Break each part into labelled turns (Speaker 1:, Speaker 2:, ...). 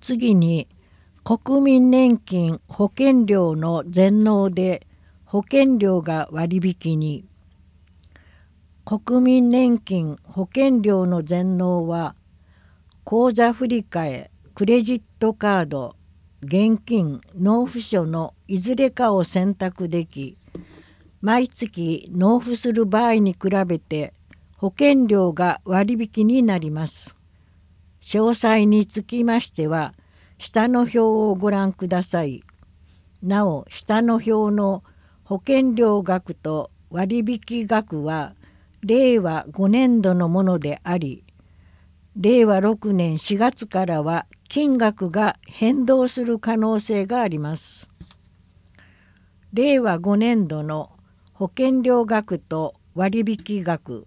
Speaker 1: 次に国民年金保険料の全納で保険料が割引に。国民年金保険料の全納は口座振替、クレジットカード、現金、納付書のいずれかを選択でき、毎月納付する場合に比べて保険料が割引になります。詳細につきましては下の表をご覧ください。なお、下の表の保険料額と割引額は令和5年度のものであり、令和6年4月からは金額が変動する可能性があります。令和5年度の保険料額と割引額、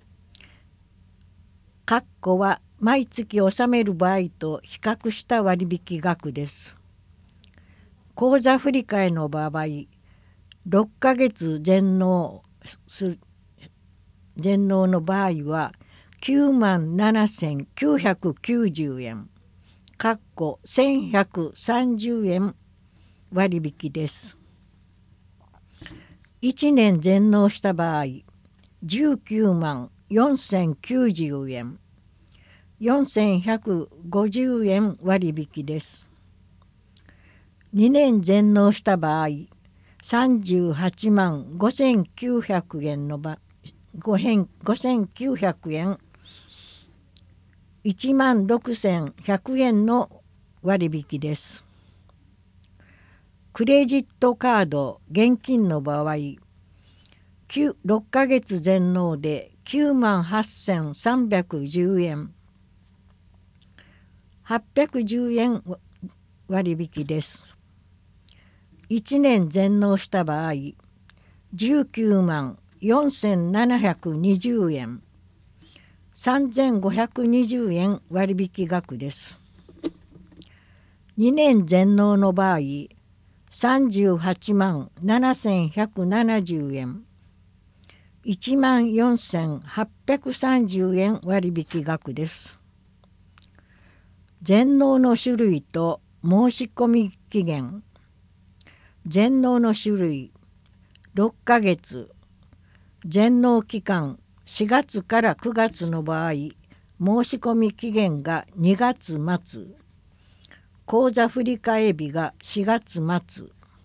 Speaker 1: 括弧は毎月納める場合と比較した割引額です。口座振替の場合、6ヶ月全納の場合は97,990円、括弧1130円割引です。1年全納した場合、194,090円、4150円割引です。2年全納した場合、385,900円の5900円、16,100円の割引です。クレジットカード、現金の場合、6ヶ月全納で98,310円、810円割引です。1年全納した場合、194,720円、3520円割引額です。2年全納の場合、387,170円、14,830円割引額です。全納の種類と申し込み期限。全納の種類、6ヶ月。全納期間、4月から9月の場合、申し込み期限が2月末。口座振替日が4月末。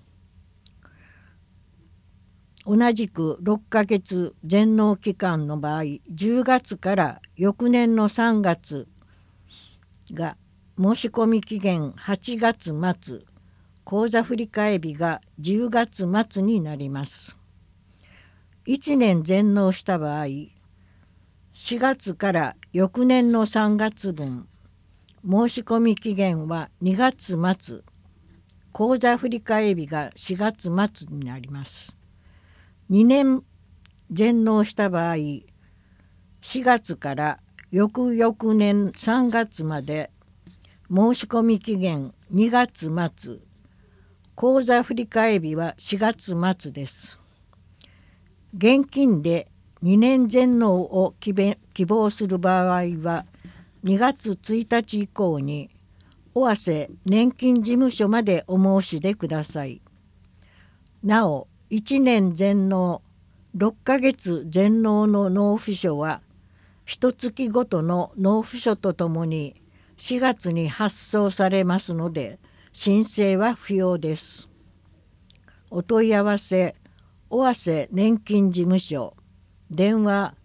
Speaker 1: 同じく6ヶ月全納期間の場合、10月から翌年の3月が申し込み期限8月末。口座振替日が10月末になります。1年全納した場合、4月から翌年の3月分、申し込み期限は2月末、口座振替日が4月末になります。2年全納した場合、4月から翌々年3月まで、申し込み期限2月末、口座振替日は4月末です。現金で2年全納を希望する場合は、2月1日以降に尾鷲年金事務所までお申し出ください。なお、1年全納、6ヶ月全納の納付書は、1月ごとの納付書とともに4月に発送されますので、申請は不要です。お問い合わせ、尾鷲年金事務所、電話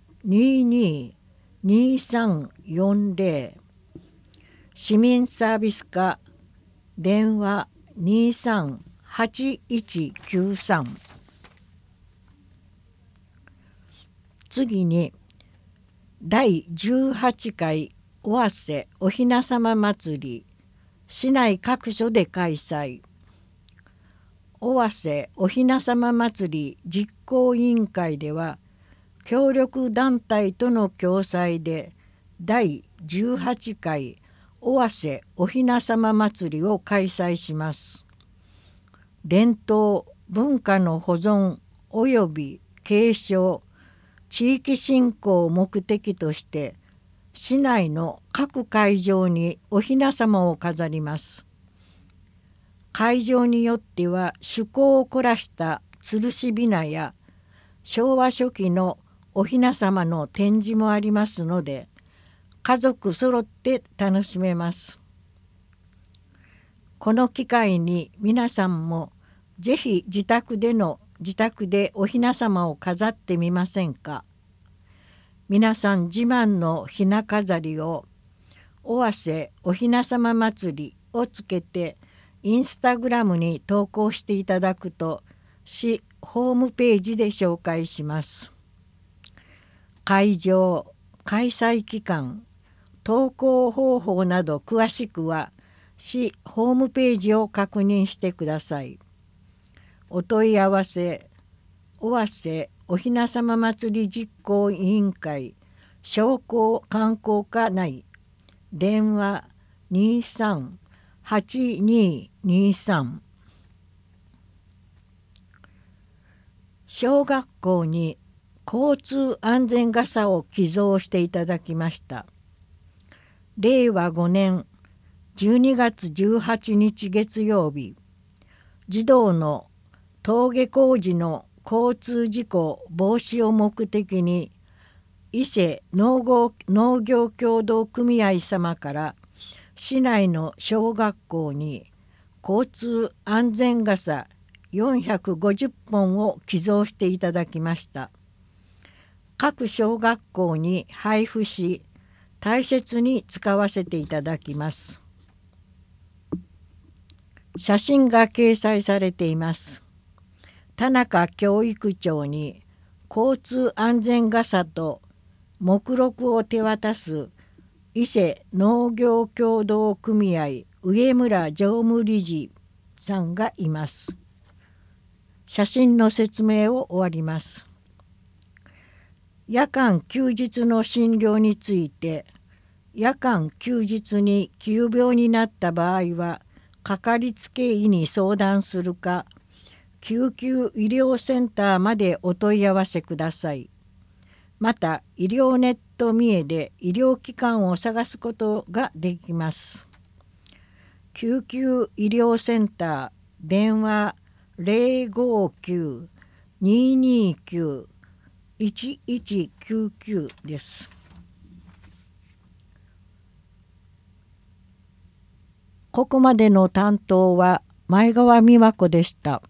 Speaker 1: 22-2340、市民サービス課、電話23-8193。次に、第18回尾鷲おひなさま祭り、市内各所で開催。尾鷲おひなさま祭り実行委員会では、協力団体との共催で第18回尾鷲おひなさま祭りを開催します。伝統文化の保存及び継承、地域振興を目的として市内の各会場にお雛様を飾ります。会場によっては趣向を凝らした吊るし雛や昭和初期のお雛様の展示もありますので、家族揃って楽しめます。この機会に皆さんもぜひ自宅でお雛様を飾ってみませんか。皆さん自慢の雛飾りを尾鷲お雛様祭りをつけてインスタグラムに投稿していただくと市ホームページで紹介します。会場、開催期間、投稿方法など詳しくは市ホームページを確認してください。お問い合わせ、尾鷲お雛様祭り実行委員会商工観光課内、電話23-8223。小学校に交通安全傘を寄贈していただきました。令和5年12月18日月曜日、児童の登下校時の交通事故防止を目的に伊勢農業協同組合様から市内の小学校に交通安全傘450本を寄贈していただきました。各小学校に配布し大切に使わせていただきます。写真が掲載されています。田中教育長に交通安全傘と目録を手渡す伊勢農業協同組合上村常務理事さんがいます。写真の説明を終わります。夜間休日の診療について、夜間休日に急病になった場合はかかりつけ医に相談するか救急医療センターまでお問い合わせください。また医療ネット三重で医療機関を探すことができます。救急医療センター電話059-229-1199です。ここまでの担当は前川美和子でした。